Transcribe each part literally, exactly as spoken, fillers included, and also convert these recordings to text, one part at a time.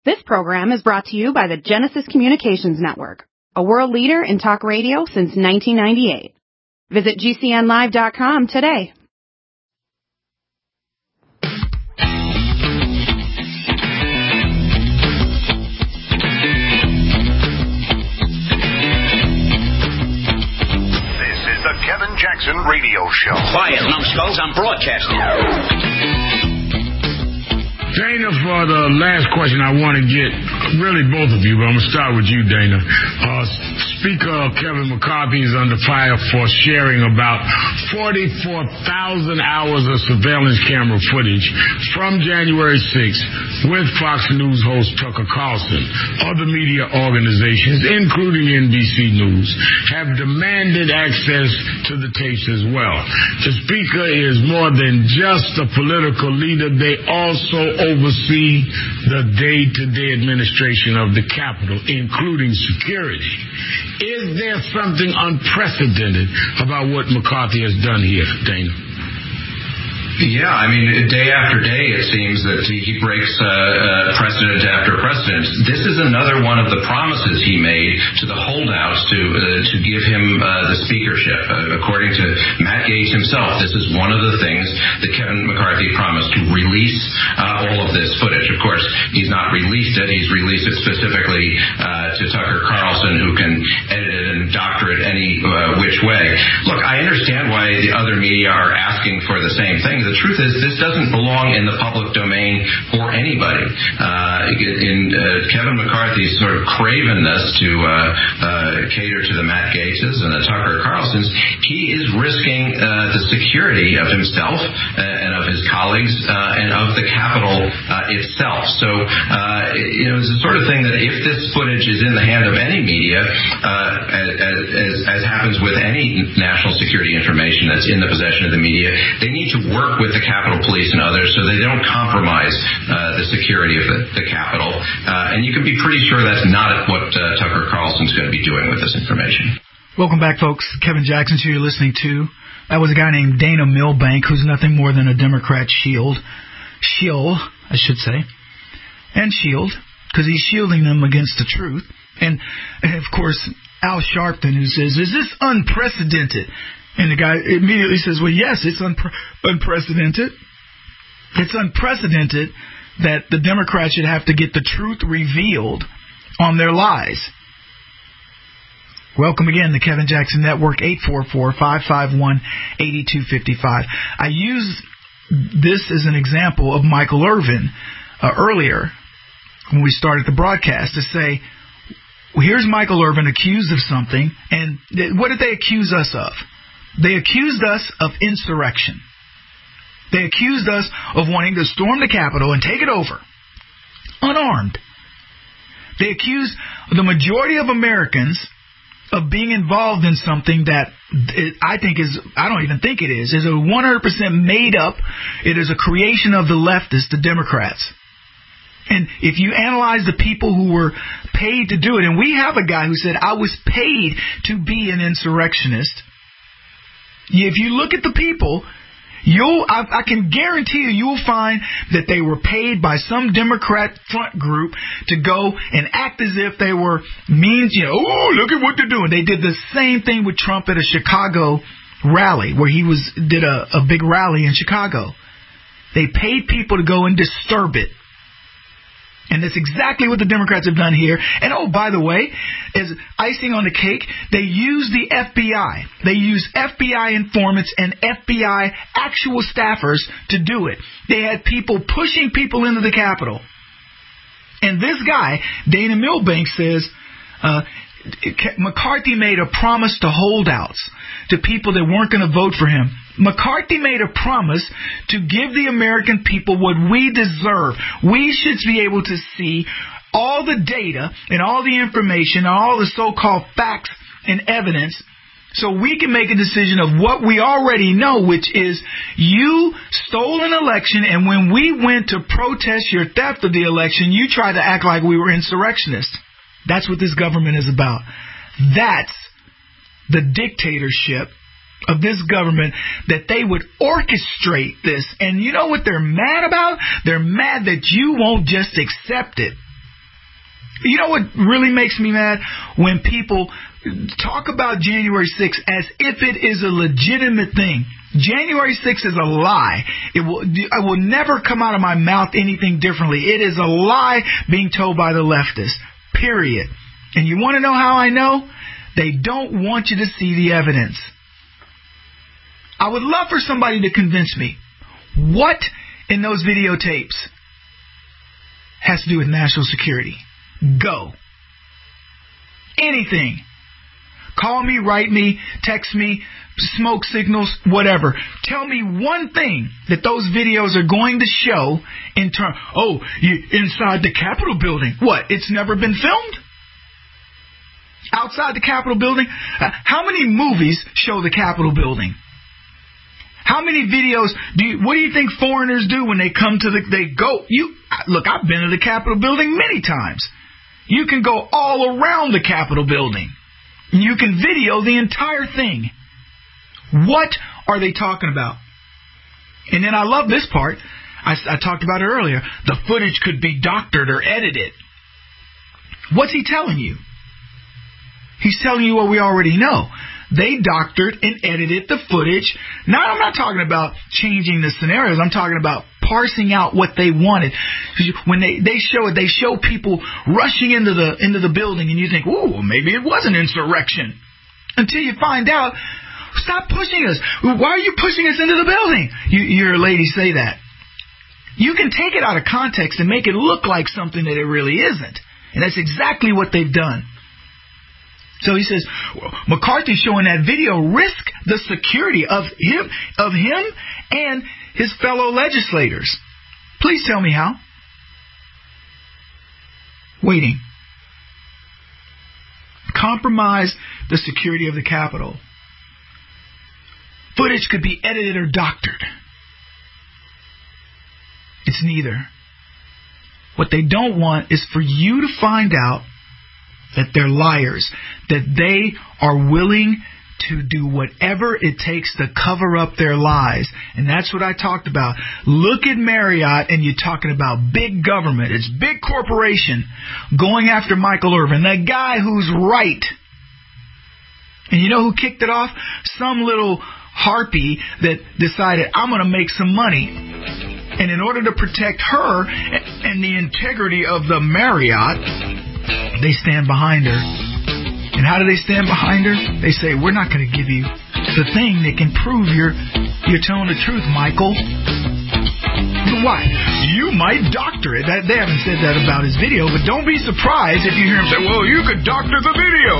This program is brought to you by the Genesis Communications Network, a world leader in talk radio since nineteen ninety-eight. Visit G C N live dot com today. This is the Kevin Jackson Radio Show. Quiet, numbskulls, I'm broadcasting. Dana, for the last question, I want to get really both of you, but I'm going to start with you, Dana. Uh, Speaker Kevin McCarthy is under fire for sharing about forty-four thousand hours of surveillance camera footage from January sixth with Fox News host Tucker Carlson. Other media organizations, including N B C News, have demanded access to the tapes as well. The Speaker is more than just a political leader. They also oversee the day-to-day administration of the Capitol, including security. Is there something unprecedented about what McCarthy has done here, Dana? Yeah, I mean, day after day, it seems that he breaks uh, uh, precedent after precedent. This is another one of the promises he made to the holdouts to uh, to give him uh, the speakership. Uh, according to Matt Gaetz himself, this is one of the things that Kevin McCarthy promised, to release uh, all of this footage. Of course, he's not released it. He's released it specifically uh, to Tucker Carlson, who can edit it and doctor it any uh, which way. Look, I understand why the other media are asking for the same thing. The truth is, this doesn't belong in the public domain for anybody. Uh, in uh, Kevin McCarthy's sort of cravenness to uh, uh, cater to the Matt Gaetzes and the Tucker Carlsons, he is risking uh, the security of himself and of his colleagues uh, and of the Capitol uh, itself. So, uh, you know, it's the sort of thing that if this footage is in the hand of any media, uh, as, as, as happens with any national security information that's in the possession of the media, they need to work with the Capitol Police and others so they don't compromise uh, the security of the, the Capitol. Uh, and you can be pretty sure that's not what uh, Tucker Carlson's going to be doing with this information. Welcome back, folks. Kevin Jackson's who you're listening to. That was a guy named Dana Milbank, who's nothing more than a Democrat shield. Shield, I should say. And shield, because he's shielding them against the truth. And, and, of course, Al Sharpton, who says, is this unprecedented? And the guy immediately says, well, yes, it's unpre- unprecedented. It's unprecedented that the Democrats should have to get the truth revealed on their lies. Welcome again to Kevin Jackson Network, eight four four, five five one, eight two five five. I used this as an example of Michael Irvin uh, earlier when we started the broadcast to say, well, here's Michael Irvin accused of something, and th- what did they accuse us of? They accused us of insurrection. They accused us of wanting to storm the Capitol and take it over, unarmed. They accused the majority of Americans of being involved in something that I think is, I don't even think it is, is a one hundred percent made up. It is a creation of the leftists, the Democrats. And if you analyze the people who were paid to do it, and we have a guy who said, I was paid to be an insurrectionist. If you look at the people, you'll I, I can guarantee you you'll find that they were paid by some Democrat front group to go and act as if they were means, you know, oh, look at what they're doing. They did the same thing with Trump at a Chicago rally where he was did a, a big rally in Chicago. They paid people to go and disturb it. And that's exactly what the Democrats have done here. And, oh, by the way, as icing on the cake, they use the F B I. They use F B I informants and F B I actual staffers to do it. They had people pushing people into the Capitol. And this guy, Dana Milbank, says uh, McCarthy made a promise to holdouts, to people that weren't going to vote for him. McCarthy made a promise to give the American people what we deserve. We should be able to see all the data and all the information, all the so-called facts and evidence, so we can make a decision of what we already know, which is you stole an election, and when we went to protest your theft of the election, you tried to act like we were insurrectionists. That's what this government is about. That's the dictatorship of this government, that they would orchestrate this. And you know what they're mad about? They're mad that you won't just accept it. You know what really makes me mad? When people talk about January sixth as if it is a legitimate thing. January sixth is a lie. It will, I will never come out of my mouth anything differently. It is a lie being told by the leftists. Period. And you want to know how I know? They don't want you to see the evidence. I would love for somebody to convince me what in those videotapes has to do with national security. Go. Anything. Call me, write me, text me, smoke signals, whatever. Tell me one thing that those videos are going to show in terms, oh, you inside the Capitol building. What? It's never been filmed? Outside the Capitol building? Uh, how many movies show the Capitol building? How many videos do you, what do you think foreigners do when they come to the, they go, you, look, I've been to the Capitol building many times. You can go all around the Capitol building. You can video the entire thing. What are they talking about? And then I love this part. I, I talked about it earlier. The footage could be doctored or edited. What's he telling you? He's telling you what we already know. They doctored and edited the footage. Now, I'm not talking about changing the scenarios. I'm talking about parsing out what they wanted. When they, they show it, they show people rushing into the into the building, and you think, ooh, maybe it was an insurrection. Until you find out, stop pushing us. Why are you pushing us into the building? You, you hear a lady say that. You can take it out of context and make it look like something that it really isn't. And that's exactly what they've done. So he says, McCarthy showing that video risked the security of him, of him and his fellow legislators. Please tell me how. Waiting. Compromise the security of the Capitol. Footage could be edited or doctored. It's neither. What they don't want is for you to find out that they're liars, that they are willing to do whatever it takes to cover up their lies. And that's what I talked about. Look at Marriott, and you're talking about big government. It's big corporation going after Michael Irvin, that guy who's right. And you know who kicked it off? Some little harpy that decided, I'm going to make some money. And in order to protect her and the integrity of the Marriott, they stand behind her. And how do they stand behind her? They say, we're not going to give you the thing that can prove you're, you're telling the truth, Michael. Why? You might doctor it. That, they haven't said that about his video, but don't be surprised if you hear him say, well, you could doctor the video.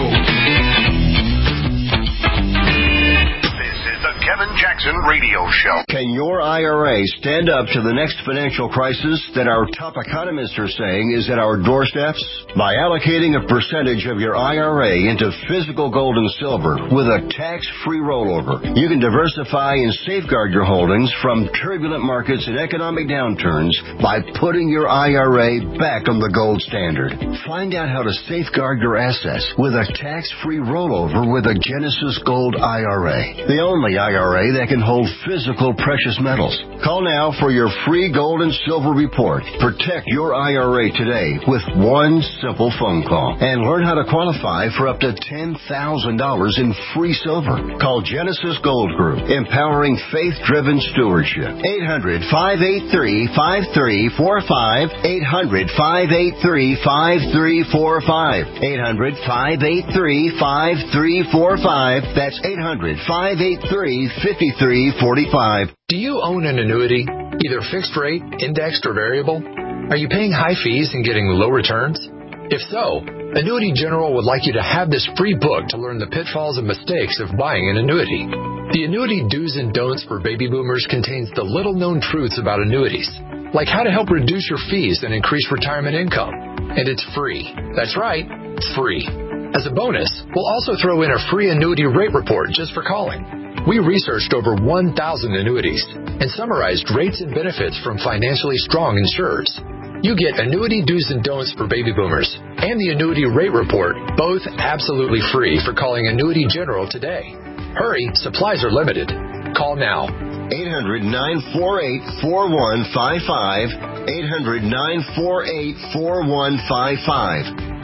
The Kevin Jackson Radio Show. Can your I R A stand up to the next financial crisis that our top economists are saying is at our doorsteps? By allocating a percentage of your I R A into physical gold and silver with a tax-free rollover, you can diversify and safeguard your holdings from turbulent markets and economic downturns by putting your I R A back on the gold standard. Find out how to safeguard your assets with a tax-free rollover with a Genesis Gold I R A. The only I R A that can hold physical precious metals. Call now for your free gold and silver report. Protect your I R A today with one simple phone call and learn how to qualify for up to ten thousand dollars in free silver. Call Genesis Gold Group, empowering faith-driven stewardship. eight hundred, five eight three, five three four five. eight hundred, five eight three, five three four five. eight hundred, five eight three, five three four five. That's eight hundred, five eight three, five three four five. Do you own an annuity, either fixed rate, indexed, or variable? Are you paying high fees and getting low returns? If so, Annuity General would like you to have this free book to learn the pitfalls and mistakes of buying an annuity. The Annuity Do's and Don'ts for Baby Boomers contains the little-known truths about annuities, like how to help reduce your fees and increase retirement income. And it's free. That's right, free. As a bonus, we'll also throw in a free annuity rate report just for calling. We researched over one thousand annuities and summarized rates and benefits from financially strong insurers. You get Annuity Do's and Don'ts for Baby Boomers and the Annuity Rate Report, both absolutely free for calling Annuity General today. Hurry, supplies are limited. Call now. eight hundred, nine four eight, four one five five. eight hundred, nine four eight, four one five five.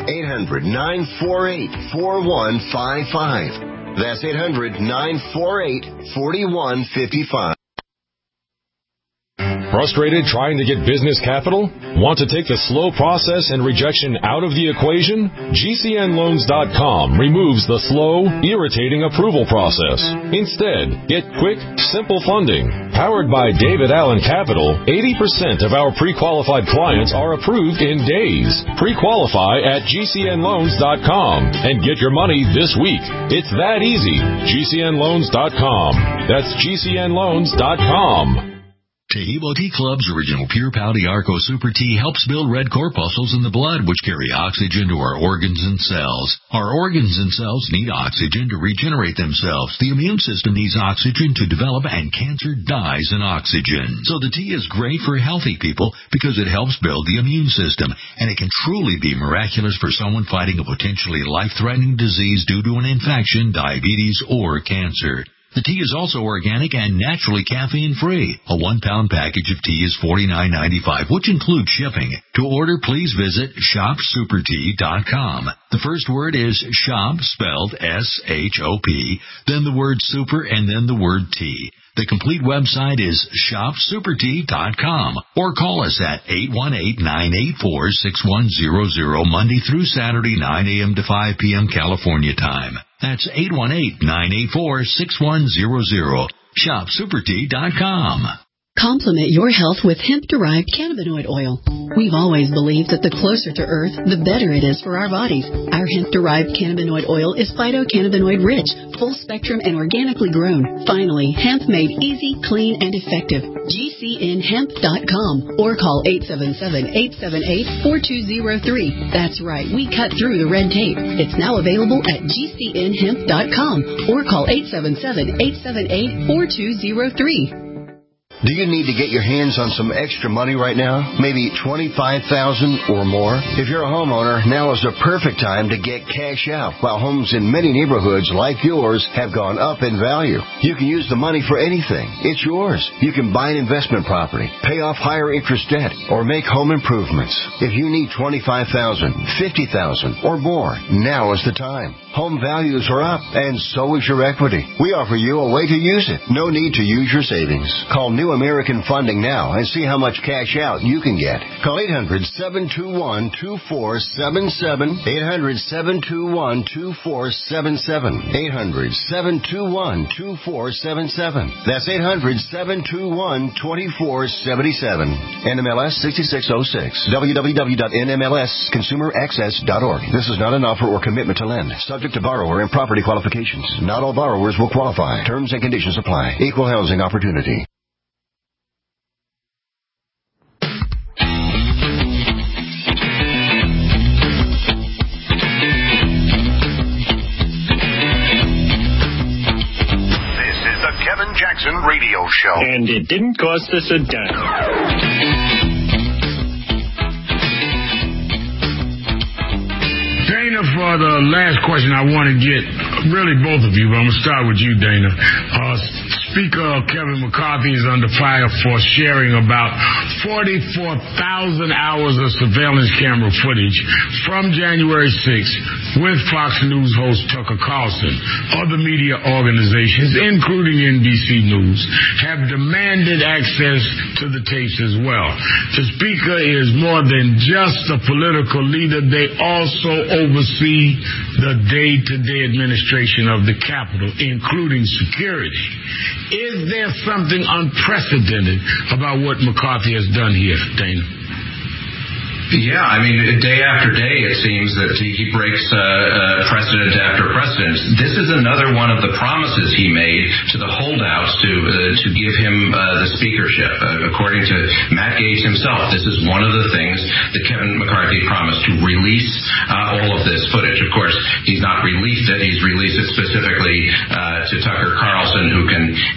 eight hundred, nine four eight, four one five five. That's eight hundred, nine four eight, four one five five. Frustrated trying to get business capital? Want to take the slow process and rejection out of the equation? G C N loans dot com removes the slow, irritating approval process. Instead, get quick, simple funding. Powered by David Allen Capital, eighty percent of our pre-qualified clients are approved in days. Pre-qualify at G C N loans dot com and get your money this week. It's that easy. G C N loans dot com. That's G C N loans dot com. Taheebo Tea Club's original Pure Pouty Arco Super Tea helps build red corpuscles in the blood, which carry oxygen to our organs and cells. Our organs and cells need oxygen to regenerate themselves. The immune system needs oxygen to develop, and cancer dies in oxygen. So the tea is great for healthy people because it helps build the immune system, and it can truly be miraculous for someone fighting a potentially life-threatening disease due to an infection, diabetes, or cancer. The tea is also organic and naturally caffeine-free. A one-pound package of tea is forty-nine ninety-five, which includes shipping. To order, please visit shop super tea dot com. The first word is shop, spelled S H O P, then the word super, and then the word tea. The complete website is shop super tea dot com, or call us at eight one eight, nine eight four, six one zero zero Monday through Saturday, nine a.m. to five p.m. California time. That's eight one eight, nine eight four, six one zero zero. shop super tea dot com. Complement your health with hemp-derived cannabinoid oil. We've always believed that the closer to Earth, the better it is for our bodies. Our hemp-derived cannabinoid oil is phytocannabinoid-rich, full-spectrum, and organically grown. Finally, hemp made easy, clean, and effective. G C N hemp dot com or call eight seven seven, eight seven eight, four two zero three. That's right, we cut through the red tape. It's now available at G C N hemp dot com or call eight seven seven, eight seven eight, four two zero three. Do you need to get your hands on some extra money right now? Maybe twenty-five thousand dollars or more? If you're a homeowner, now is the perfect time to get cash out. While homes in many neighborhoods like yours have gone up in value, you can use the money for anything. It's yours. You can buy an investment property, pay off higher interest debt, or make home improvements. If you need twenty-five thousand dollars, fifty thousand dollars or more, now is the time. Home values are up, and so is your equity. We offer you a way to use it. No need to use your savings. Call New American Funding now and see how much cash out you can get. Call eight hundred, seven two one, two four seven seven, eight hundred, seven two one, two four seven seven, eight hundred, seven two one, two four seven seven. That's eight hundred, seven two one, two four seven seven. N M L S sixty-six oh six. w w w dot n m l s consumer access dot org. This is not an offer or commitment to lend. Subject to borrower and property qualifications. Not all borrowers will qualify. Terms and conditions apply. Equal housing opportunity. Kevin Jackson Radio Show. And it didn't cost us a dime. Dana, for the last question, I want to get really both of you, but I'm going to start with you, Dana. Uh, Speaker Kevin McCarthy is under fire for sharing about forty-four thousand hours of surveillance camera footage from January sixth with Fox News host Tucker Carlson. Other media organizations, including N B C News, have demanded access to the tapes as well. The Speaker is more than just a political leader. They also oversee the day-to-day administration of the Capitol, including security. Is there something unprecedented about what McCarthy has done here, Dana? Yeah, I mean, day after day, it seems that he breaks uh, uh, precedent after precedent. This is another one of the promises he made to the holdouts to uh, to give him uh, the speakership. Uh, according to Matt Gaetz himself, this is one of the things that Kevin McCarthy promised, to release uh, all of this footage. Of course, he's not released it. He's released it specifically uh, to Tucker Carlson, who can edit it and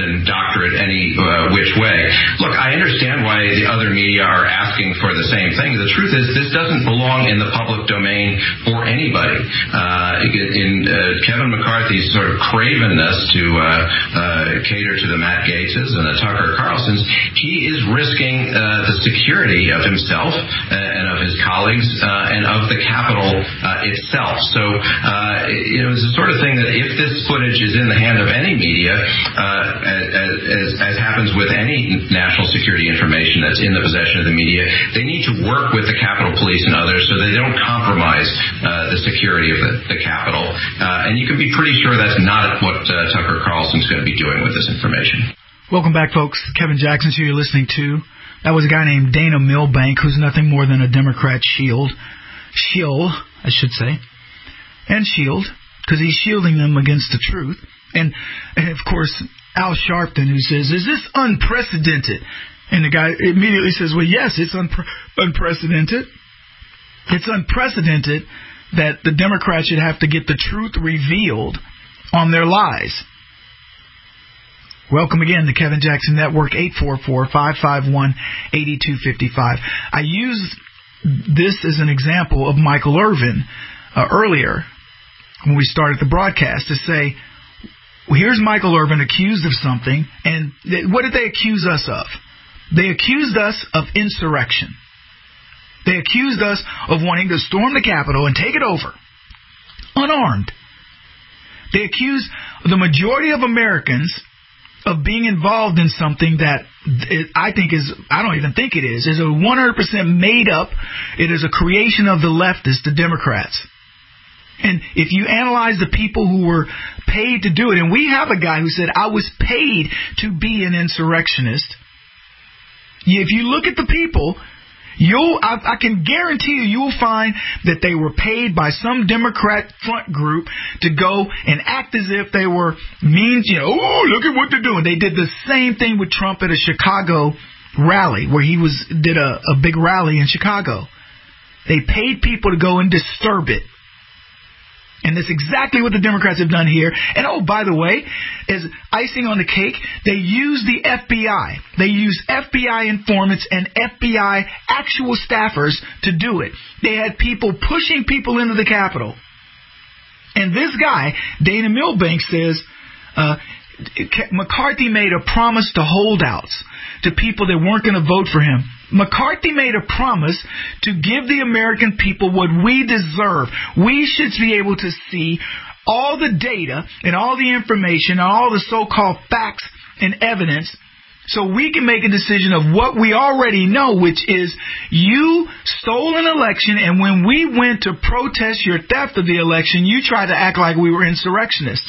and doctor it any uh, which way. Look, I understand why the other media are asking for the same thing. The truth is, this doesn't belong in the public domain for anybody. Uh, in uh, Kevin McCarthy's sort of cravenness to uh, uh, cater to the Matt Gaetzes and the Tucker Carlsons, he is risking uh, the security of himself and of his colleagues uh, and of the Capitol uh, itself. So, uh, you know, it's the sort of thing that if this footage is in the hand of any media, uh, as, as happens with any national security information that's in the possession of the media, they need to work with the Capitol Police and others so they don't compromise uh, the security of the, the Capitol. Uh, and you can be pretty sure that's not what uh, Tucker Carlson's going to be doing with this information. Welcome back, folks. Kevin Jackson, who you're listening to. That was a guy named Dana Milbank, who's nothing more than a Democrat shield. Shield, I should say. And shield, because he's shielding them against the truth. And, and, of course, Al Sharpton, who says, is this unprecedented? And the guy immediately says, well, yes, it's unpre- unprecedented. It's unprecedented that the Democrats should have to get the truth revealed on their lies. Welcome again to Kevin Jackson Network, eight four four, five five one, eight two five five. I used this as an example of Michael Irvin uh, earlier when we started the broadcast to say, well, here's Michael Irvin accused of something, and th- what did they accuse us of? They accused us of insurrection. They accused us of wanting to storm the Capitol and take it over, unarmed. They accused the majority of Americans of being involved in something that I think is, I don't even think it is, is a one hundred percent made up. It is a creation of the leftists, the Democrats. And if you analyze the people who were paid to do it, and we have a guy who said, I was paid to be an insurrectionist. If you look at the people, You'll, I, I can guarantee you, you'll find that they were paid by some Democrat front group to go and act as if they were mean, you know, oh, look at what they're doing. They did the same thing with Trump at a Chicago rally where he was did a, a big rally in Chicago. They paid people to go and disturb it. And that's exactly what the Democrats have done here. And, oh, by the way, as icing on the cake, they use the F B I. They use F B I informants and F B I actual staffers to do it. They had people pushing people into the Capitol. And this guy, Dana Milbank, says uh, McCarthy made a promise to holdouts, to people that weren't going to vote for him. McCarthy made a promise to give the American people what we deserve. We should be able to see all the data and all the information, all the so-called facts and evidence, so we can make a decision of what we already know, which is you stole an election, and when we went to protest your theft of the election, you tried to act like we were insurrectionists.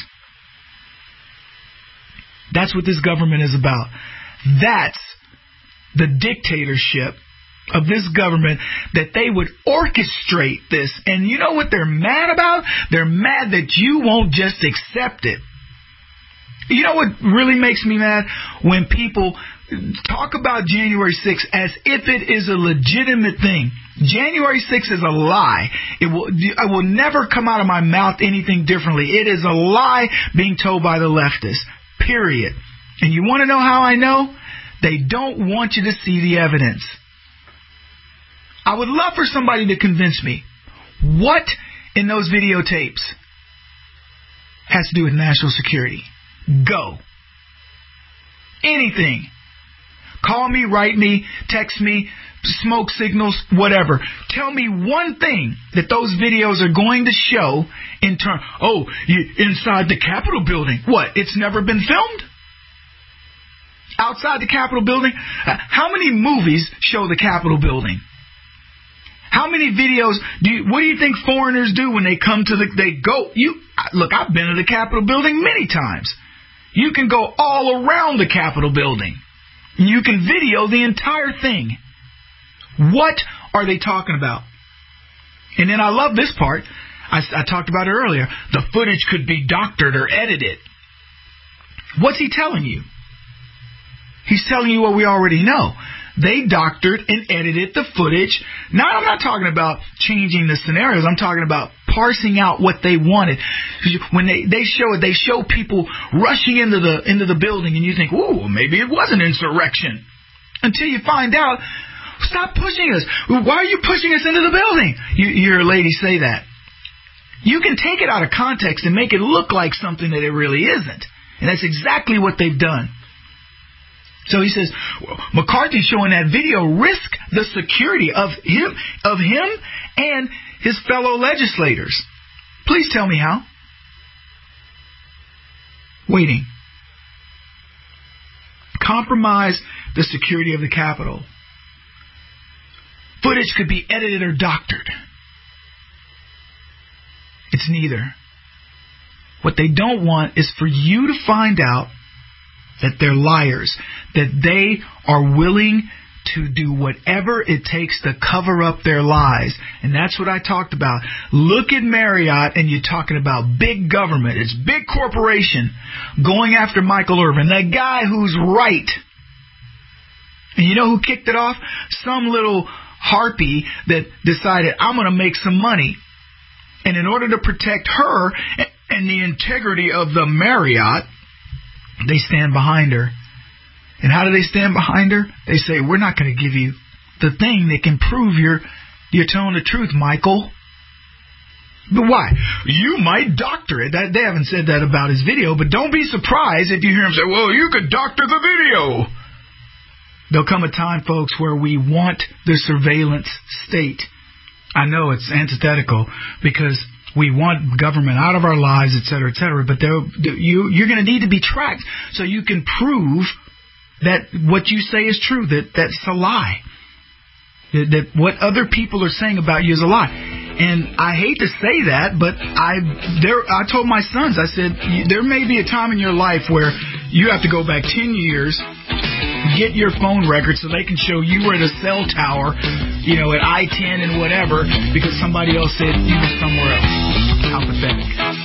That's what this government is about. That's the dictatorship of this government, that they would orchestrate this. And you know what they're mad about? They're mad that you won't just accept it. You know what really makes me mad? When people talk about January sixth as if it is a legitimate thing. January sixth is a lie. It will, I will never come out of my mouth anything differently. It is a lie being told by the leftists. Period. And you want to know how I know? They don't want you to see the evidence. I would love for somebody to convince me what in those videotapes has to do with national security. Go. Anything. Call me, write me, text me, smoke signals, whatever. Tell me one thing that those videos are going to show in turn. Oh, you, inside the Capitol building. What? It's never been filmed? Outside the Capitol building? Uh, how many movies show the Capitol building? How many videos do you, what do you think foreigners do when they come to the, they go, you, look, I've been to the Capitol building many times. You can go all around the Capitol building. You can video the entire thing. What are they talking about? And then I love this part. I, I talked about it earlier. The footage could be doctored or edited. What's he telling you? He's telling you what we already know. They doctored and edited the footage. Now, I'm not talking about changing the scenarios. I'm talking about parsing out what they wanted. When they, they show it, they show people rushing into the into the building, and you think, ooh, maybe it was an insurrection. Until you find out, stop pushing us. Why are you pushing us into the building? You, you hear a lady say that. You can take it out of context and make it look like something that it really isn't. And that's exactly what they've done. So he says, well, McCarthy showing that video risk the security of him, of him and his fellow legislators. Please tell me how. Waiting. Compromise the security of the Capitol. Footage could be edited or doctored. It's neither. What they don't want is for you to find out that they're liars, that they are willing to do whatever it takes to cover up their lies. And that's what I talked about. Look at Marriott, and you're talking about big government. It's big corporation going after Michael Irvin, the guy who's right. And you know who kicked it off? Some little harpy that decided, I'm going to make some money. And in order to protect her and the integrity of the Marriott, they stand behind her. And how do they stand behind her? They say, we're not going to give you the thing that can prove you're, you're telling the truth, Michael. But why? You might doctor it. That, they haven't said that about his video, but don't be surprised if you hear him say, well, you could doctor the video. There'll come a time, folks, where we want the surveillance state. I know it's antithetical because we want government out of our lives, et cetera, et cetera. But you, you're going to need to be tracked so you can prove that what you say is true, that that's a lie. That, that what other people are saying about you is a lie. And I hate to say that, but I there I told my sons, I said, there may be a time in your life where you have to go back ten years, get your phone record so they can show you were at a cell tower, you know, at I ten and whatever, because somebody else said you were somewhere else. How pathetic.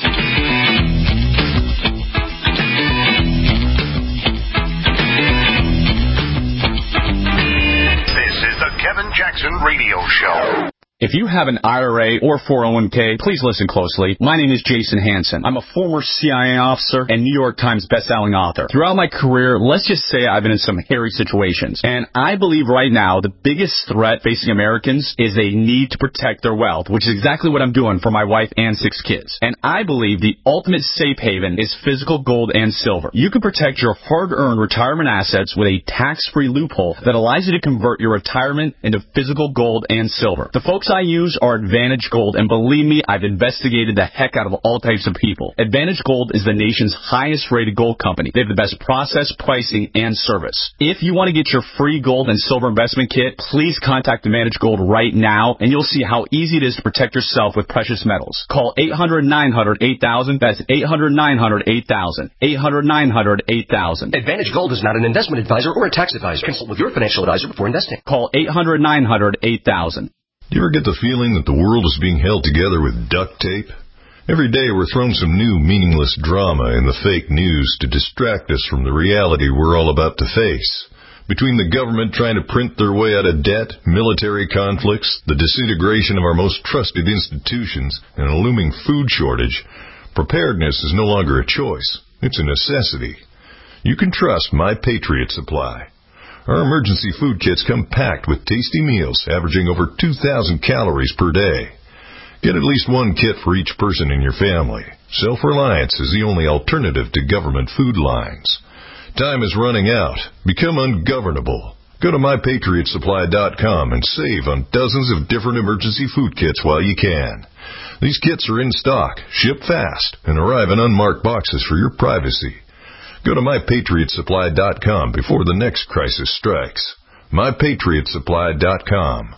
This is the Kevin Jackson Radio Show. If you have an I R A or four oh one k, please listen closely. My name is Jason Hansen. I'm a former C I A officer and New York Times bestselling author. Throughout my career, let's just say I've been in some hairy situations. And I believe right now the biggest threat facing Americans is a need to protect their wealth, which is exactly what I'm doing for my wife and six kids. And I believe the ultimate safe haven is physical gold and silver. You can protect your hard-earned retirement assets with a tax-free loophole that allows you to convert your retirement into physical gold and silver. The folks I use are Advantage Gold, and believe me, I've investigated the heck out of all types of people. Advantage Gold is the nation's highest rated gold company. They have the best process, pricing, and service. If you want to get your free gold and silver investment kit, please contact Advantage Gold right now, and you'll see how easy it is to protect yourself with precious metals. Call eight hundred, nine hundred, eight thousand. That's eight hundred, nine hundred, eight thousand. eight hundred, nine hundred, eight thousand. Advantage Gold is not an investment advisor or a tax advisor. Consult with your financial advisor before investing. Call eight hundred, nine hundred, eight thousand. Do you ever get the feeling that the world is being held together with duct tape? Every day we're thrown some new meaningless drama in the fake news to distract us from the reality we're all about to face. Between the government trying to print their way out of debt, military conflicts, the disintegration of our most trusted institutions, and a looming food shortage, preparedness is no longer a choice. It's a necessity. You can trust My Patriot Supply. Our emergency food kits come packed with tasty meals averaging over two thousand calories per day. Get at least one kit for each person in your family. Self-reliance is the only alternative to government food lines. Time is running out. Become ungovernable. Go to my patriot supply dot com and save on dozens of different emergency food kits while you can. These kits are in stock, ship fast, and arrive in unmarked boxes for your privacy. Go to my patriot supply dot com before the next crisis strikes. my patriot supply dot com.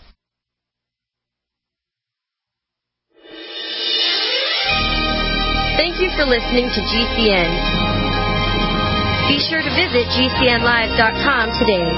Thank you for listening to G C N. Be sure to visit G C N live dot com today.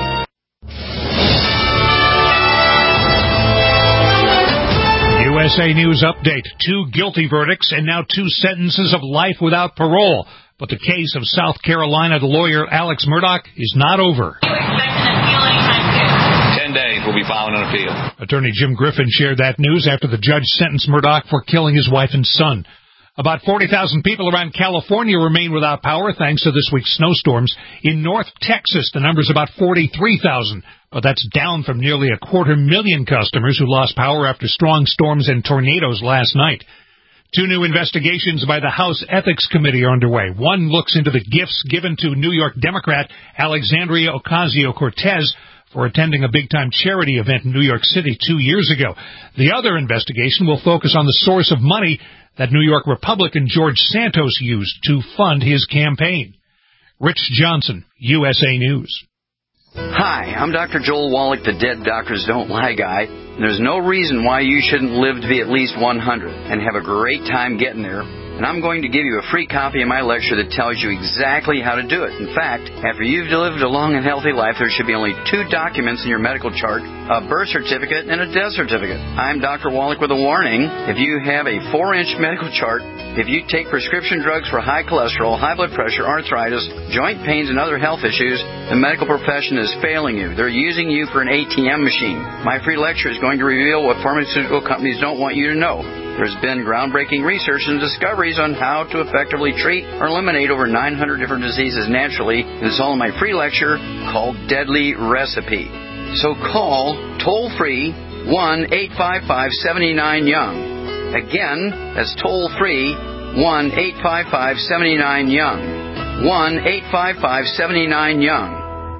U S A News Update. Two guilty verdicts and now two sentences of life without parole. But the case of South Carolina lawyer Alex Murdaugh is not over. Ten ten days we'll be filing an appeal. Attorney Jim Griffin shared that news after the judge sentenced Murdoch for killing his wife and son. About forty thousand people around California remain without power thanks to this week's snowstorms. In North Texas, the number's about forty-three thousand, but that's down from nearly a quarter million customers who lost power after strong storms and tornadoes last night. Two new investigations by the House Ethics Committee are underway. One looks into the gifts given to New York Democrat Alexandria Ocasio-Cortez for attending a big-time charity event in New York City two years ago. The other investigation will focus on the source of money that New York Republican George Santos used to fund his campaign. Rich Johnson, U S A News. Hi, I'm Doctor Joel Wallach, the Dead Doctors Don't Lie guy. There's no reason why you shouldn't live to be at least one hundred and have a great time getting there. And I'm going to give you a free copy of my lecture that tells you exactly how to do it. In fact, after you've lived a long and healthy life, there should be only two documents in your medical chart, a birth certificate and a death certificate. I'm Doctor Wallach with a warning. If you have a four-inch medical chart, if you take prescription drugs for high cholesterol, high blood pressure, arthritis, joint pains, and other health issues, the medical profession is failing you. They're using you for an A T M machine. My free lecture is going to reveal what pharmaceutical companies don't want you to know. There's been groundbreaking research and discoveries on how to effectively treat or eliminate over nine hundred different diseases naturally. This is all in my free lecture called Deadly Recipe. So call toll-free one eight five five, seven nine, young. Again, that's toll-free one eight five five, seven nine, young. one eight five five, seven nine, young.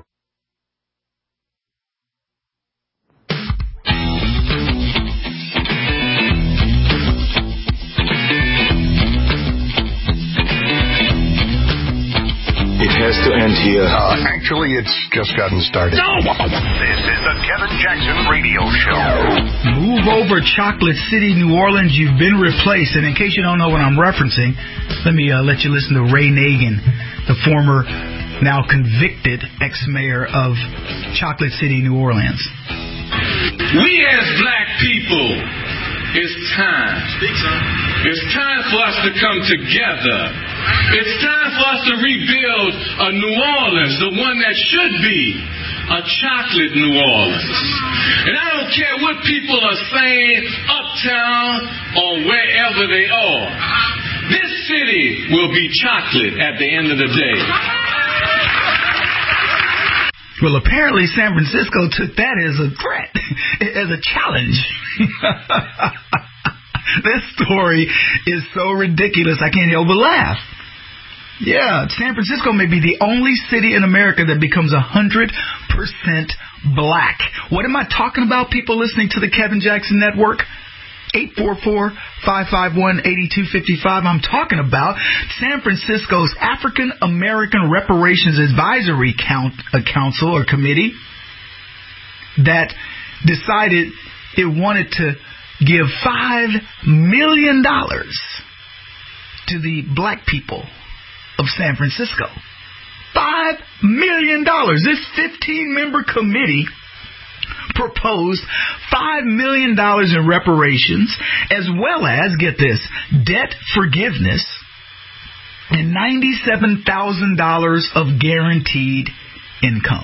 It has to end here. Uh, actually, it's just gotten started. No! This is the Kevin Jackson Radio Show. Move over Chocolate City, New Orleans. You've been replaced. And in case you don't know what I'm referencing, let me uh, let you listen to Ray Nagin, the former, now convicted ex-mayor of Chocolate City, New Orleans. We as black people, it's time. Speak, son. It's time for us to come together. It's time for us to rebuild a New Orleans, the one that should be a chocolate New Orleans. And I don't care what people are saying uptown or wherever they are. This city will be chocolate at the end of the day. Well, apparently San Francisco took that as a threat, as a challenge. This story is so ridiculous, I can't help but laugh. Yeah, San Francisco may be the only city in America that becomes one hundred percent black. What am I talking about, people listening to the Kevin Jackson Network? eight four four, five five one, eight two five five. I'm talking about San Francisco's African American Reparations Advisory Count, uh, Council or Committee that decided it wanted to give five million dollars to the black people of San Francisco. five million dollars. This fifteen-member committee proposed five million dollars in reparations, as well as, get this, debt forgiveness and ninety-seven thousand dollars of guaranteed income.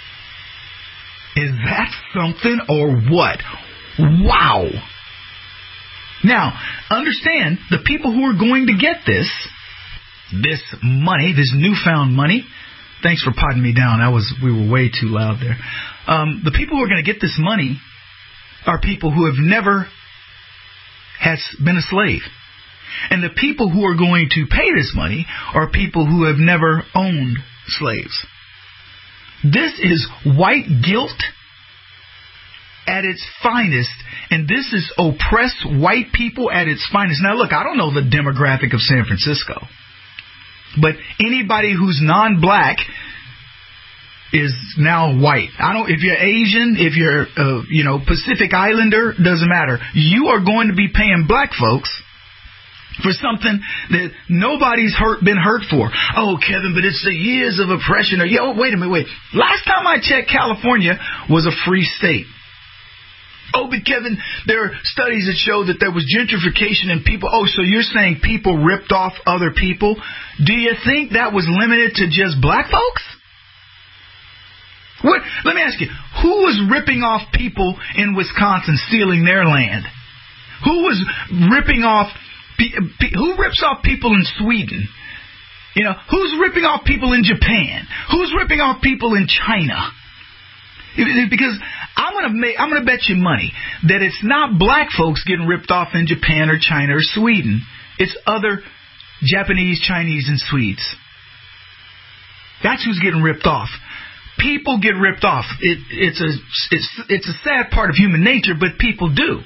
Is that something or what? Wow. Now, understand, the people who are going to get this, this money, this newfound money, thanks for potting me down. I was, we were way too loud there. Um, the people who are going to get this money are people who have never has been a slave. And the people who are going to pay this money are people who have never owned slaves. This is white guilt at its finest, and this is oppressed white people at its finest. Now, look, I don't know the demographic of San Francisco, but anybody who's non-black is now white. I don't. If you're Asian, if you're, uh, you know, Pacific Islander, doesn't matter. You are going to be paying black folks for something that nobody's hurt been hurt for. Oh, Kevin, but it's the years of oppression. Or, yo, wait a minute, wait. Last time I checked, California was a free state. Oh, but Kevin, there are studies that show that there was gentrification and people. Oh, so you're saying people ripped off other people? Do you think that was limited to just black folks? What? Let me ask you, who was ripping off people in Wisconsin, stealing their land? Who was ripping off, who rips off people in Sweden? You know, who's ripping off people in Japan? Who's ripping off people in China? Because I'm gonna make, I'm gonna bet you money that it's not black folks getting ripped off in Japan or China or Sweden. It's other Japanese, Chinese, and Swedes. That's who's getting ripped off. People get ripped off. It, it's a it's it's a sad part of human nature, but people do.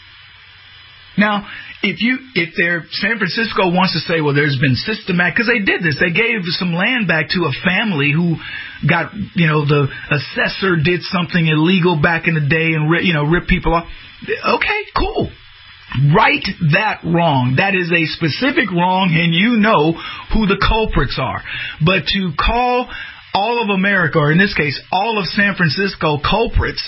Now, if you if they're San Francisco wants to say, well, there's been systematic, because they did this. They gave some land back to a family who got, you know, the assessor did something illegal back in the day and you know ripped people off. Okay, cool. Right that wrong. That is a specific wrong, and you know who the culprits are. But to call all of America, or in this case, all of San Francisco culprits,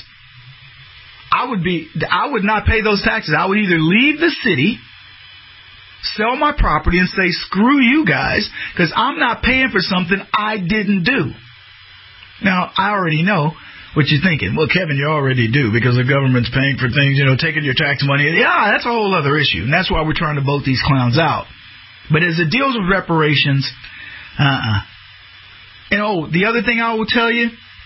I would be, I would not pay those taxes. I would either leave the city, sell my property, and say, screw you guys, because I'm not paying for something I didn't do. Now, I already know what you're thinking. Well, Kevin, you already do, because the government's paying for things, you know, taking your tax money. Yeah, that's a whole other issue, and that's why we're trying to vote these clowns out. But as it deals with reparations, uh-uh. And, oh, the other thing I will tell you,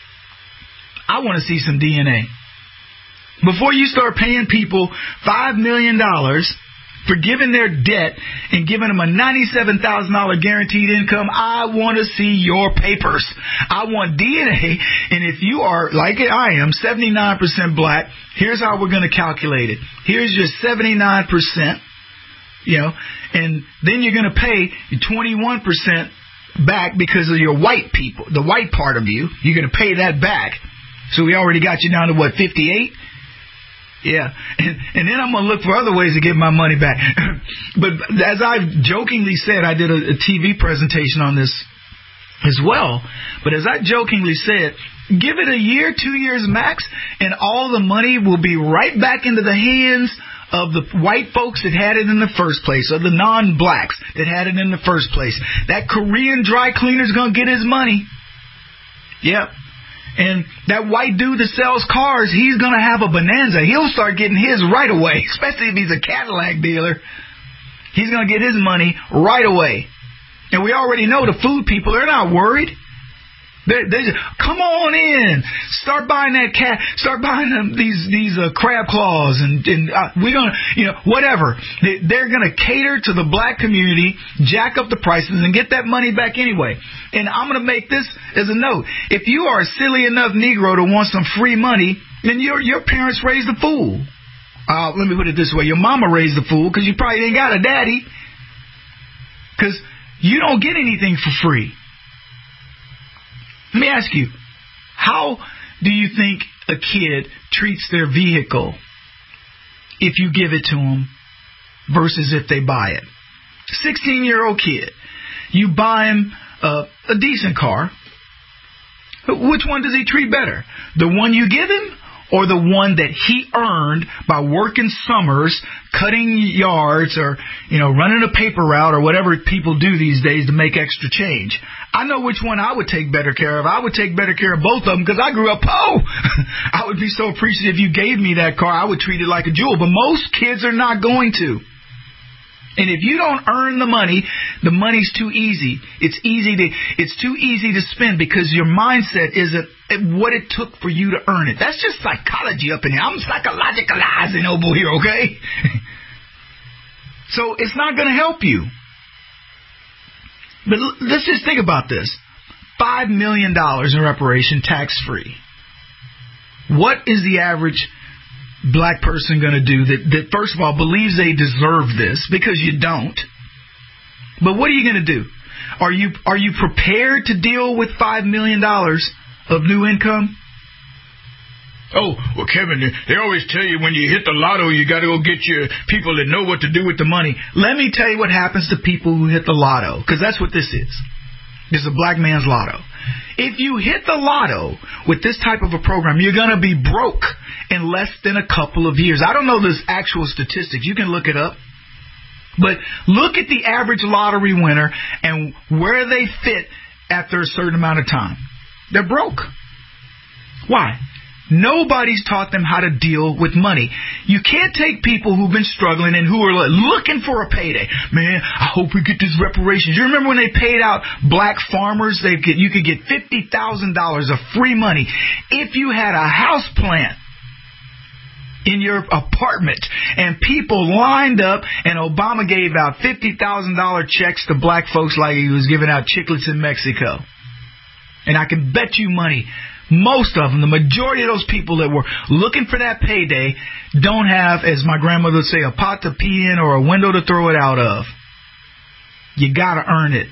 I want to see some D N A. Before you start paying people five million dollars for giving their debt and giving them a ninety-seven thousand dollars guaranteed income, I want to see your papers. I want D N A, and if you are, like I am, seventy-nine percent black, here's how we're going to calculate it. Here's your seventy-nine percent, you know, and then you're going to pay twenty-one percent back because of your white people, the white part of you. You're going to pay that back. So we already got you down to, what, fifty-eight? Yeah, and, and then I'm going to look for other ways to get my money back. But as I've jokingly said, I did a, a T V presentation on this as well. But as I jokingly said, give it a year, two years max, and all the money will be right back into the hands of the white folks that had it in the first place, or the non-blacks that had it in the first place. That Korean dry cleaner's going to get his money. Yep. And that white dude that sells cars, he's going to have a bonanza. He'll start getting his right away, especially if he's a Cadillac dealer. He's going to get his money right away. And we already know the food people, they're not worried. They, they just, come on in, start buying that cat, start buying them these these uh, crab claws, and, and uh, we're gonna, you know, whatever. They, they're gonna cater to the black community, jack up the prices, and get that money back anyway. And I'm gonna make this as a note: if you are a silly enough Negro to want some free money, then your your parents raised a fool. Uh, let me put it this way: your mama raised a fool because you probably ain't got a daddy. Because you don't get anything for free. Let me ask you, how do you think a kid treats their vehicle if you give it to them versus if they buy it? sixteen-year-old kid, you buy him a, a decent car. Which one does he treat better? The one you give him, or the one that he earned by working summers, cutting yards, or, you know, running a paper route, or whatever people do these days to make extra change? I know which one I would take better care of. I would take better care of both of them because I grew up poor. I would be so appreciative if you gave me that car. I would treat it like a jewel. But most kids are not going to. And if you don't earn the money, the money's too easy. It's easy to it's too easy to spend because your mindset isn't what it took for you to earn it. That's just psychology up in here. I'm psychologicalizing over here, okay? So it's not going to help you. But let's just think about this. Five million dollars in reparation, tax-free. What is the average black person going to do that, that, first of all, believes they deserve this? Because you don't. But what are you going to do? Are you are you prepared to deal with five million dollars of new income? Oh, well, Kevin, they always tell you when you hit the lotto, you got to go get your people that know what to do with the money. Let me tell you what happens to people who hit the lotto, because that's what this is. This is a black man's lotto. If you hit the lotto with this type of a program, you're going to be broke in less than a couple of years. I don't know this actual statistics. You can look it up. But look at the average lottery winner and where they fit after a certain amount of time. They're broke. Why? Nobody's taught them how to deal with money. You can't take people who've been struggling and who are looking for a payday. Man, I hope we get this reparations. You remember when they paid out black farmers? They get, you could get fifty thousand dollars of free money if you had a house plant in your apartment, and people lined up, and Obama gave out fifty thousand dollars checks to black folks like he was giving out chiclets in Mexico. And I can bet you money, most of them, the majority of those people that were looking for that payday don't have, as my grandmother would say, a pot to pee in or a window to throw it out of. You gotta earn it.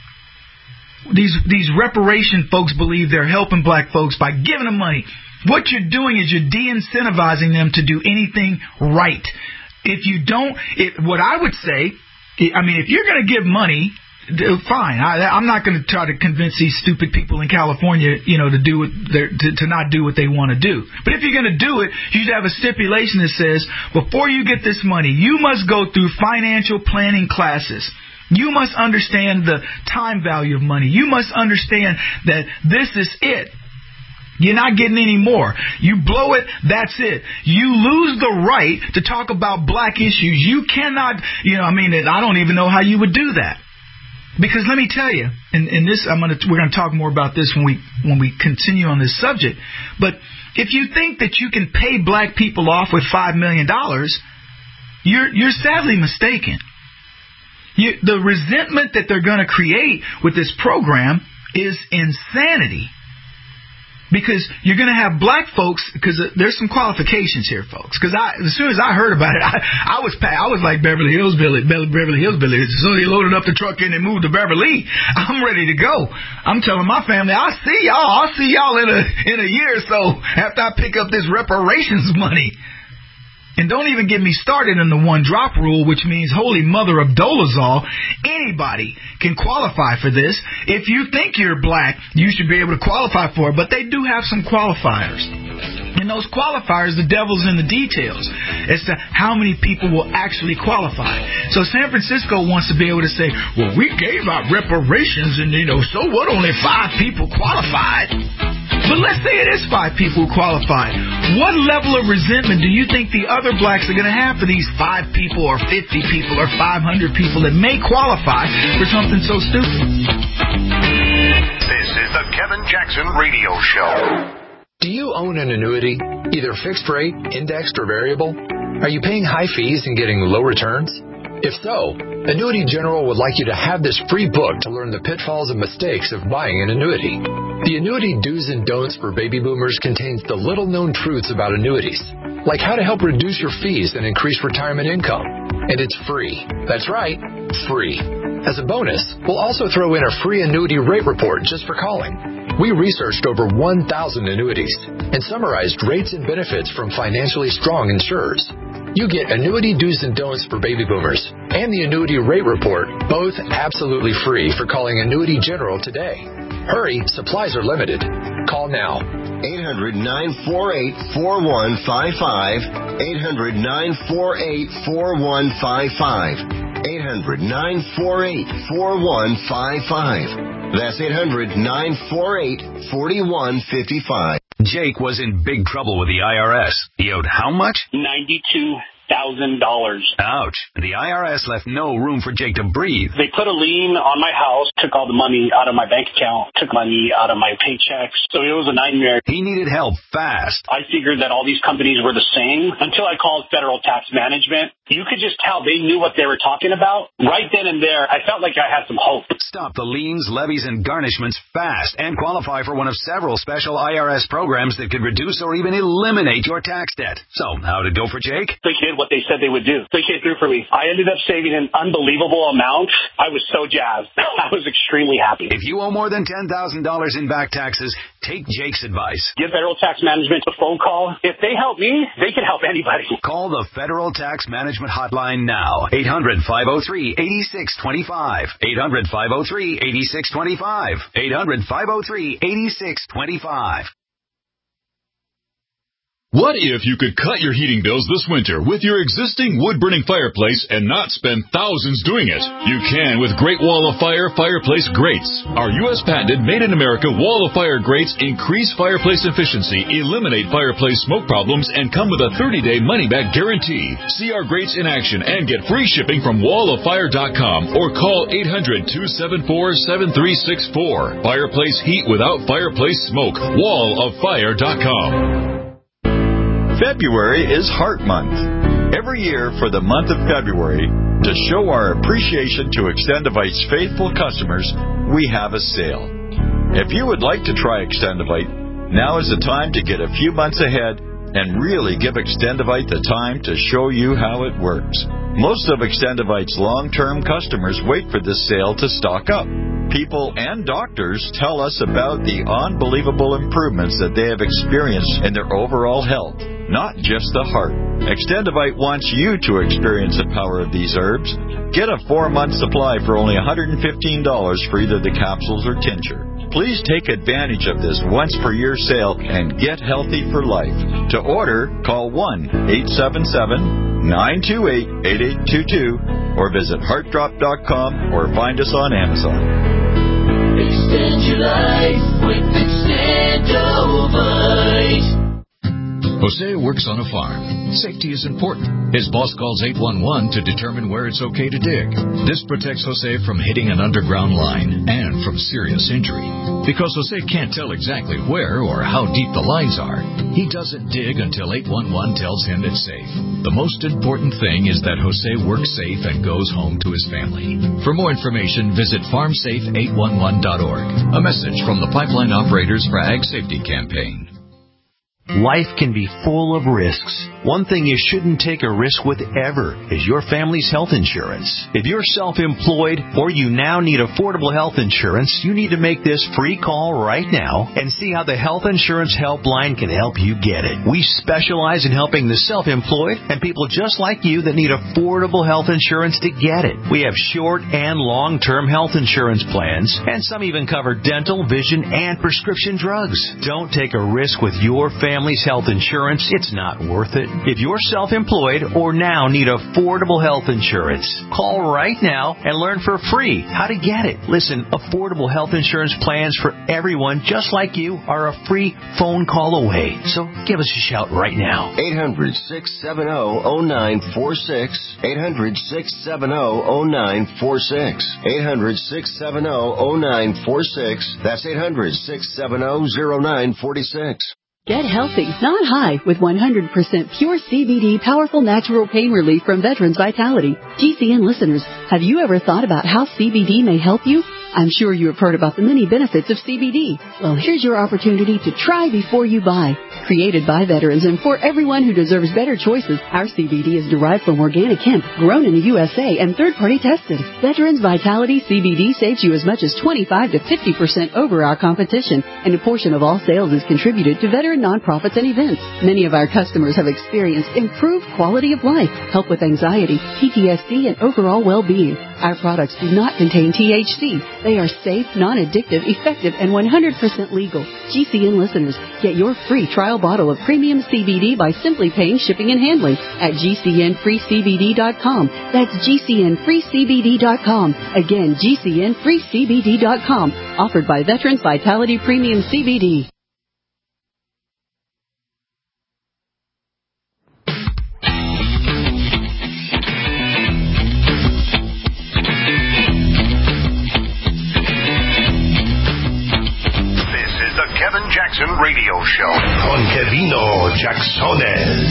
These, these reparation folks believe they're helping black folks by giving them money. What you're doing is you're de-incentivizing them to do anything right. If you don't, it, what I would say, I mean, if you're going to give money, fine. I, I'm not going to try to convince these stupid people in California, you know, to do what to, to not do what they want to do. But if you're going to do it, you should have a stipulation that says, before you get this money, you must go through financial planning classes. You must understand the time value of money. You must understand that this is it. You're not getting any more. You blow it, that's it. You lose the right to talk about black issues. You cannot, you know, I mean, I don't even know how you would do that. Because let me tell you, and, and this, I'm gonna, we're going to talk more about this when we when we continue on this subject. But if you think that you can pay black people off with five million dollars, you're you're sadly mistaken. You, the resentment that they're going to create with this program is insanity. Because you're going to have black folks, because there's some qualifications here, folks. Because I, as soon as I heard about it, I, I was I was like Beverly Hills Billy, Beverly Hills Billy. As soon as they loaded up the truck and they moved to Beverly, I'm ready to go. I'm telling my family, I'll see y'all. I'll see y'all in a in a year or so after I pick up this reparations money. And don't even get me started in the one-drop rule, which means holy mother of Dolezal. Anybody can qualify for this. If you think you're black, you should be able to qualify for it. But they do have some qualifiers. And those qualifiers, the devil's in the details as to how many people will actually qualify. So San Francisco wants to be able to say, well, we gave out reparations and, you know, so what? Only five people qualified. But let's say it is five people who qualified. What level of resentment do you think the other blacks are going to have for these five people or fifty people or five hundred people that may qualify for something so stupid? This is the Kevin Jackson Radio Show. Do you own an annuity, either fixed rate, indexed, or variable? Are you paying high fees and getting low returns? If so, Annuity General would like you to have this free book to learn the pitfalls and mistakes of buying an annuity. The Annuity Do's and Don'ts for Baby Boomers contains the little-known truths about annuities, like how to help reduce your fees and increase retirement income. And it's free. That's right, free. As a bonus, we'll also throw in a free annuity rate report just for calling. We researched over one thousand annuities and summarized rates and benefits from financially strong insurers. You get Annuity Do's and Don'ts for Baby Boomers and the Annuity Rate Report, both absolutely free for calling Annuity General today. Hurry, supplies are limited. Call now. eight hundred, nine four eight, four one five five. eight hundred, nine four eight, four one five five. eight hundred, nine four eight, four one five five. That's eight hundred, nine four eight, four one five five. Jake was in big trouble with the I R S. He owed how much? ninety-two thousand dollars. Ouch. The I R S left no room for Jake to breathe. They put a lien on my house, took all the money out of my bank account, took money out of my paychecks. So it was a nightmare. He needed help fast. I figured that all these companies were the same until I called Federal Tax Management. You could just tell they knew what they were talking about. Right then and there, I felt like I had some hope. Stop the liens, levies, and garnishments fast and qualify for one of several special I R S programs that could reduce or even eliminate your tax debt. So, how'd it go for Jake? They did what they said they would do. They came through for me. I ended up saving an unbelievable amount. I was so jazzed. I was extremely happy. If you owe more than ten thousand dollars in back taxes, take Jake's advice. Give Federal Tax Management a phone call. If they help me, they can help anybody. Call the Federal Tax Management Hotline now. eight hundred, five oh three, eight six two five. eight hundred, five oh three, eight six two five. eight hundred, five oh three, eight six two five. What if you could cut your heating bills this winter with your existing wood-burning fireplace and not spend thousands doing it? You can with Great Wall of Fire fireplace grates. Our U S patented made-in-America Wall of Fire grates increase fireplace efficiency, eliminate fireplace smoke problems, and come with a thirty-day money-back guarantee. See our grates in action and get free shipping from wall of fire dot com or call eight hundred, two seven four, seven three six four. Fireplace heat without fireplace smoke. wall of fire dot com. February is Heart Month. Every year for the month of February, to show our appreciation to Extendivite's faithful customers, we have a sale. If you would like to try Extendivite, now is the time to get a few months ahead and really give Extendivite the time to show you how it works. Most of Extendivite's long-term customers wait for this sale to stock up. People and doctors tell us about the unbelievable improvements that they have experienced in their overall health, not just the heart. Extendivite wants you to experience the power of these herbs. Get a four-month supply for only one hundred fifteen dollars for either the capsules or tincture. Please take advantage of this once-per-year sale and get healthy for life. To order, call one eight seven seven, nine two eight, eight eight two two or visit heart drop dot com or find us on Amazon. Extend your life with Extendovite. Jose works on a farm. Safety is important. His boss calls eight one one to determine where it's okay to dig. This protects Jose from hitting an underground line and from serious injury. Because Jose can't tell exactly where or how deep the lines are, he doesn't dig until eight one one tells him it's safe. The most important thing is that Jose works safe and goes home to his family. For more information, visit farm safe eight one one dot org. A message from the Pipeline Operators for Ag Safety Campaign. Life can be full of risks. One thing you shouldn't take a risk with ever is your family's health insurance. If you're self-employed or you now need affordable health insurance, you need to make this free call right now and see how the Health Insurance Helpline can help you get it. We specialize in helping the self-employed and people just like you that need affordable health insurance to get it. We have short and long-term health insurance plans, and some even cover dental, vision, and prescription drugs. Don't take a risk with your family. Family's health insurance, it's not worth it. If you're self-employed or now need affordable health insurance, call right now and learn for free how to get it. Listen, affordable health insurance plans for everyone just like you are a free phone call away. So give us a shout right now. eight hundred, six seven zero, zero nine four six. eight hundred, six seven zero, zero nine four six. eight hundred, six seven zero, zero nine four six. That's eight hundred, six seven zero, zero nine four six. Get healthy, not high, with one hundred percent pure C B D powerful natural pain relief from Veterans Vitality. G C N listeners, have you ever thought about how C B D may help you? I'm sure you have heard about the many benefits of C B D. Well, here's your opportunity to try before you buy. Created by veterans and for everyone who deserves better choices, our C B D is derived from organic hemp, grown in the U S A and third-party tested. Veterans Vitality C B D saves you as much as twenty-five to fifty percent over our competition, and a portion of all sales is contributed to veteran nonprofits and events. Many of our customers have experienced improved quality of life, help with anxiety, P T S D, and overall well-being. Our products do not contain T H C. They are safe, non-addictive, effective, and one hundred percent legal. G C N listeners, get your free trial bottle of premium C B D by simply paying shipping and handling at G C N free C B D dot com. That's G C N free C B D dot com. Again, G C N free C B D dot com. Offered by Veterans Vitality Premium C B D. Kevin Jackson Radio Show. Con Kevino Jacksones.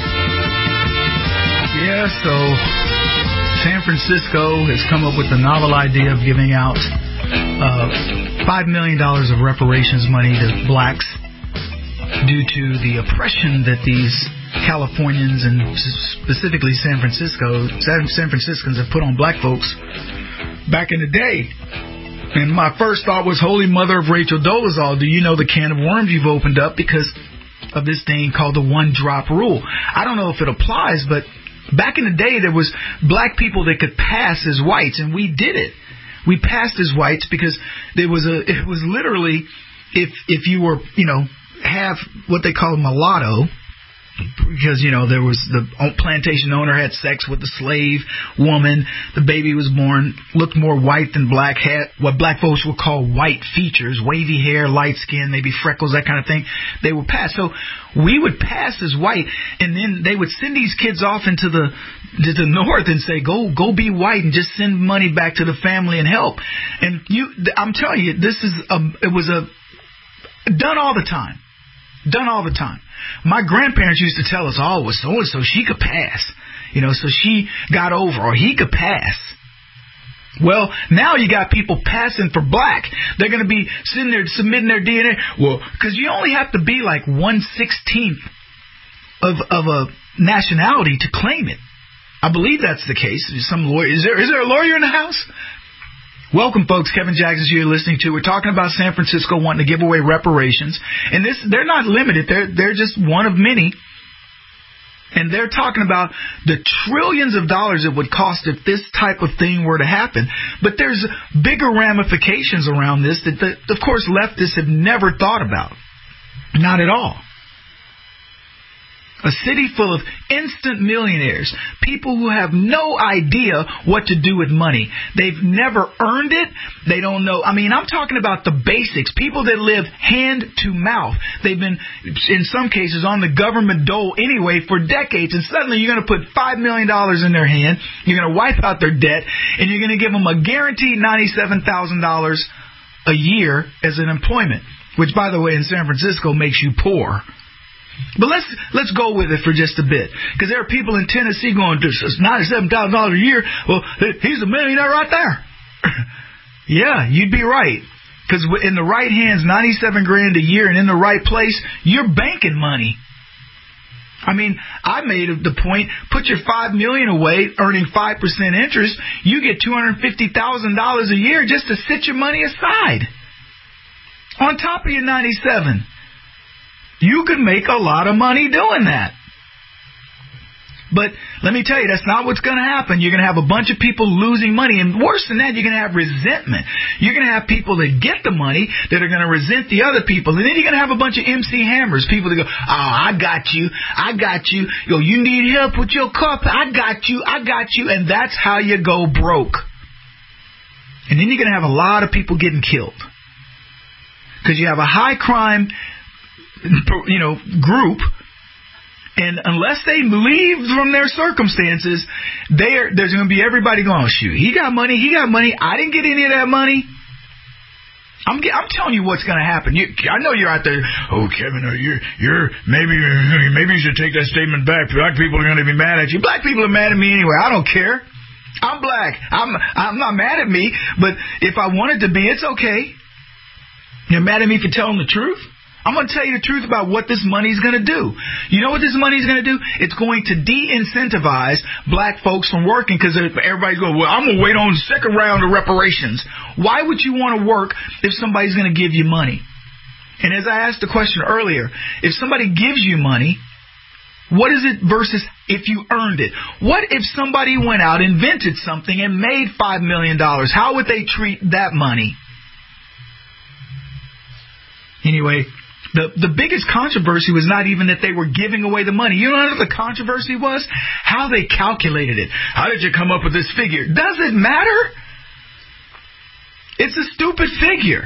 Yeah, so San Francisco has come up with the novel idea of giving out uh, five million dollars of reparations money to blacks due to the oppression that these Californians and specifically San Francisco, San Franciscans have put on black folks back in the day. And my first thought was, Holy Mother of Rachel Dolezal, do you know the can of worms you've opened up because of this thing called the one-drop rule? I don't know if it applies, but back in the day there was black people that could pass as whites, and we did it. We passed as whites because there was a. It was literally, if if you were, you know, have what they call a mulatto, because, you know, there was the plantation owner had sex with the slave woman. The baby was born, looked more white than black, had what black folks would call white features, wavy hair, light skin, maybe freckles, that kind of thing. They would pass. So we would pass as white, and then they would send these kids off into the to the north and say, go go be white and just send money back to the family and help. And you, I'm telling you, this is a, it was a done all the time. Done all the time. My grandparents used to tell us, oh, it was so-and-so, she could pass. You know, so she got over, or he could pass. Well, now you got people passing for black. They're going to be sitting there submitting their D N A. Well, because you only have to be like one sixteenth of, of a nationality to claim it. I believe that's the case. Some lawyer, is there, is there a lawyer in the house? Welcome, folks. Kevin Jackson, you're listening to. We're talking about San Francisco wanting to give away reparations, and this they're not limited. They're they're just one of many, and they're talking about the trillions of dollars it would cost if this type of thing were to happen. But there's bigger ramifications around this that, the, of course, leftists have never thought about. Not at all. A city full of instant millionaires, people who have no idea what to do with money. They've never earned it. They don't know. I mean, I'm talking about the basics. People that live hand to mouth. They've been, in some cases, on the government dole anyway for decades. And suddenly you're going to put five million dollars in their hand. You're going to wipe out their debt. And you're going to give them a guaranteed ninety-seven thousand dollars a year as an employment. Which, by the way, in San Francisco makes you poor. But let's let's go with it for just a bit, because there are people in Tennessee going, "This is ninety-seven thousand dollars a year." Well, he's a millionaire right there. Yeah, you'd be right, because in the right hands, ninety-seven grand a year, and in the right place, you're banking money. I mean, I made the point: put your five million away, earning five percent interest. You get two hundred fifty thousand dollars a year just to sit your money aside, on top of your ninety-seven. You could make a lot of money doing that. But let me tell you, that's not what's going to happen. You're going to have a bunch of people losing money. And worse than that, you're going to have resentment. You're going to have people that get the money that are going to resent the other people. And then you're going to have a bunch of M C Hammers, people that go, oh, I got you. I got you. Yo, you need help with your cup. I got you. I got you. And that's how you go broke. And then you're going to have a lot of people getting killed. Because you have a high crime, you know, group, and unless they leave from their circumstances, there there's going to be everybody going, oh, shoot, he got money, he got money, I didn't get any of that money. I'm I'm telling you what's going to happen. You, I know you're out there, oh, Kevin, you're you're maybe maybe you should take that statement back. Black people are going to be mad at you. Black people are mad at me anyway. I don't care. I'm black. I'm I'm not mad at me, but if I wanted to be, it's okay. You're mad at me for telling the truth? I'm going to tell you the truth about what this money is going to do. You know what this money is going to do? It's going to de-incentivize black folks from working, because everybody's going, well, I'm going to wait on the second round of reparations. Why would you want to work if somebody's going to give you money? And as I asked the question earlier, if somebody gives you money, what is it versus if you earned it? What if somebody went out, invented something, and made five million dollars? How would they treat that money? Anyway, The the biggest controversy was not even that they were giving away the money. You know what the controversy was? How they calculated it. How did you come up with this figure? Does it matter? It's a stupid figure.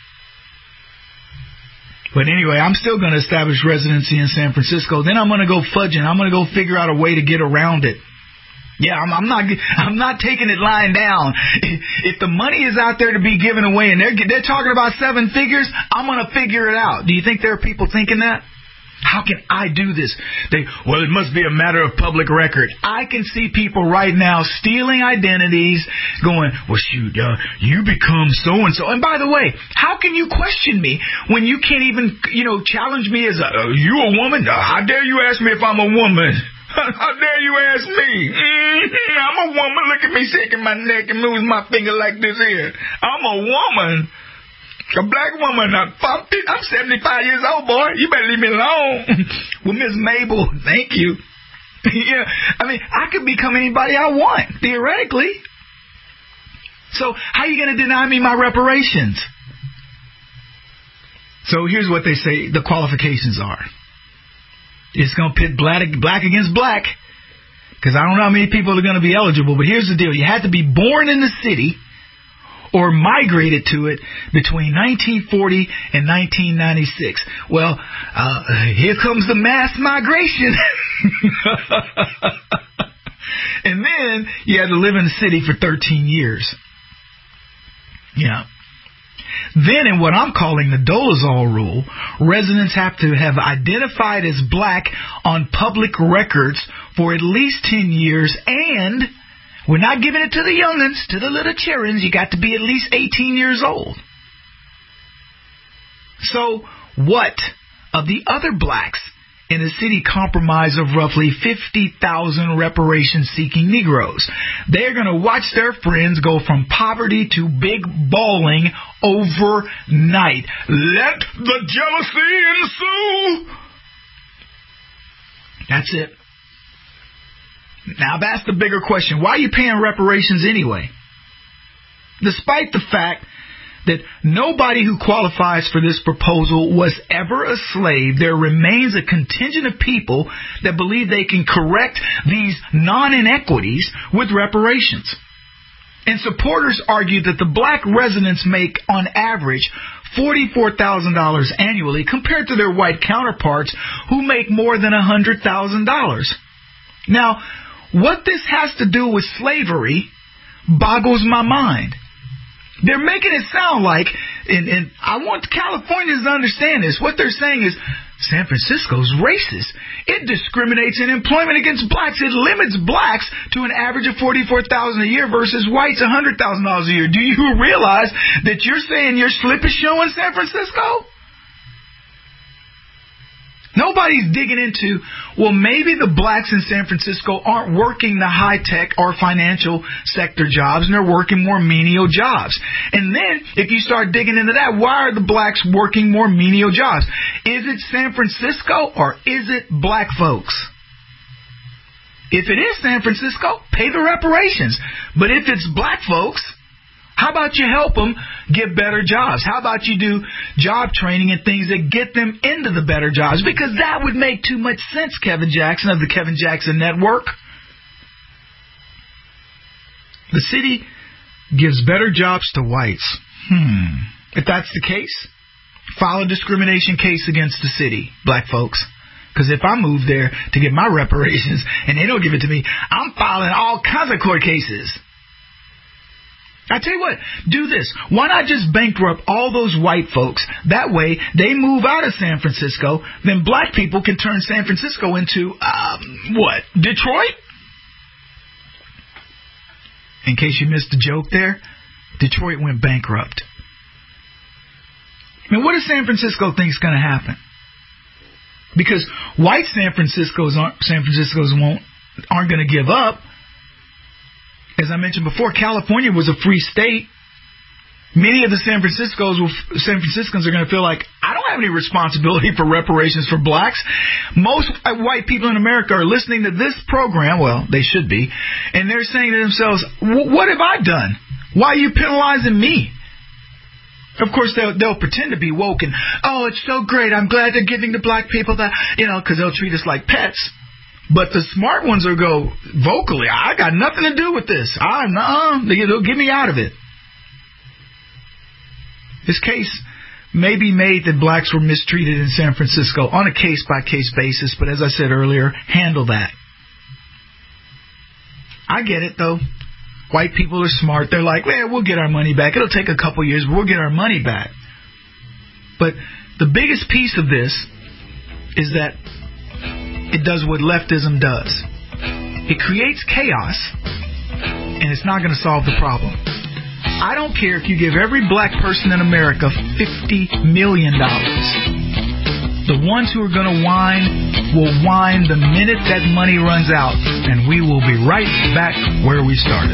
But anyway, I'm still going to establish residency in San Francisco. Then I'm going to go fudging. I'm going to go figure out a way to get around it. Yeah, I'm, I'm not. I'm not taking it lying down. If the money is out there to be given away, and they're they're talking about seven figures, I'm going to figure it out. Do you think there are people thinking that? How can I do this? They well, it must be a matter of public record. I can see people right now stealing identities, going, well, shoot, uh, you become so and so. And by the way, how can you question me when you can't even, you know, challenge me as a uh, you a woman? Uh, how dare you ask me if I'm a woman? How dare you ask me? Mm-hmm, I'm a woman. Look at me shaking my neck and moving my finger like this here. I'm a woman. A black woman. I'm seventy-five years old, boy. You better leave me alone. Well, Miss Mabel, thank you. Yeah, I mean, I could become anybody I want, theoretically. So how are you going to deny me my reparations? So here's what they say the qualifications are. It's going to pit black, black against black, because I don't know how many people are going to be eligible. But here's the deal. You had to be born in the city or migrated to it between nineteen forty and nineteen ninety-six. Well, uh, here comes the mass migration. And then you had to live in the city for thirteen years. Yeah. Then in what I'm calling the Dolezal rule, residents have to have identified as black on public records for at least ten years, and we're not giving it to the young'uns, to the little children. You got to be at least eighteen years old. So what of the other blacks in a city comprised of roughly fifty thousand reparation-seeking Negroes? They're going to watch their friends go from poverty to big balling overnight. Let the jealousy ensue. That's it. Now that's the bigger question. Why are you paying reparations anyway? Despite the fact that nobody who qualifies for this proposal was ever a slave, there remains a contingent of people that believe they can correct these non-inequities with reparations. And supporters argue that the black residents make, on average, forty-four thousand dollars annually compared to their white counterparts who make more than one hundred thousand dollars. Now, what this has to do with slavery boggles my mind. They're making it sound like, and, and I want Californians to understand this, what they're saying is San Francisco's racist. It discriminates in employment against blacks. It limits blacks to an average of forty-four thousand dollars a year versus whites one hundred thousand dollars a year. Do you realize that you're saying your slip is showing San Francisco? Nobody's digging into, well, maybe the blacks in San Francisco aren't working the high-tech or financial sector jobs, and they're working more menial jobs. And then, if you start digging into that, why are the blacks working more menial jobs? Is it San Francisco, or is it black folks? If it is San Francisco, pay the reparations. But if it's black folks, how about you help them get better jobs? How about you do job training and things that get them into the better jobs? Because that would make too much sense, Kevin Jackson of the Kevin Jackson Network. The city gives better jobs to whites. Hmm. If that's the case, file a discrimination case against the city, black folks. Because if I move there to get my reparations and they don't give it to me, I'm filing all kinds of court cases. I tell you what, do this. Why not just bankrupt all those white folks? That way, they move out of San Francisco, then black people can turn San Francisco into, um, what, Detroit? In case you missed the joke there, Detroit went bankrupt. I mean, what does San Francisco think is going to happen? Because white San Francisco's aren't, San Francisco's won't, aren't going to give up. As I mentioned before, California was a free state. Many of the San Franciscos, will, San Franciscans are going to feel like, I don't have any responsibility for reparations for blacks. Most white people in America are listening to this program, well, they should be, and they're saying to themselves, what have I done? Why are you penalizing me? Of course, they'll, they'll pretend to be woke and, oh, it's so great, I'm glad they're giving the black people that, you know, because they'll treat us like pets. But the smart ones will go vocally, I got nothing to do with this. I'm uh, they'll get me out of it. This case may be made that blacks were mistreated in San Francisco on a case-by-case basis, but as I said earlier, handle that. I get it, though. White people are smart. They're like, well, we'll get our money back. It'll take a couple years, but we'll get our money back. But the biggest piece of this is that it does what leftism does. It creates chaos, and it's not going to solve the problem. I don't care if you give every black person in America fifty million dollars. The ones who are going to whine will whine the minute that money runs out, and we will be right back where we started.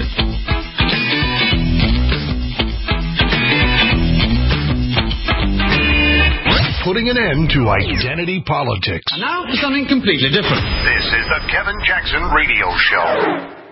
Putting an end to identity politics. And now for something completely different. This is the Kevin Jackson Radio Show.